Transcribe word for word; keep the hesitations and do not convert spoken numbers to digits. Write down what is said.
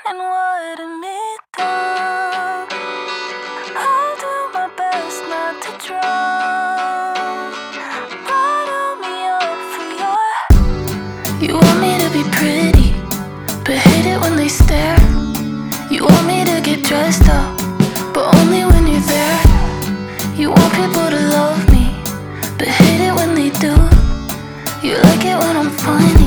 and wouldn't it down. I'll do my best not to drown. Bottle me up for your. You want me to be pretty, but hate it when they stare. You want me to get dressed up, but only when you're there. You want people to love me, but hate it when they do. You like it when I'm funny,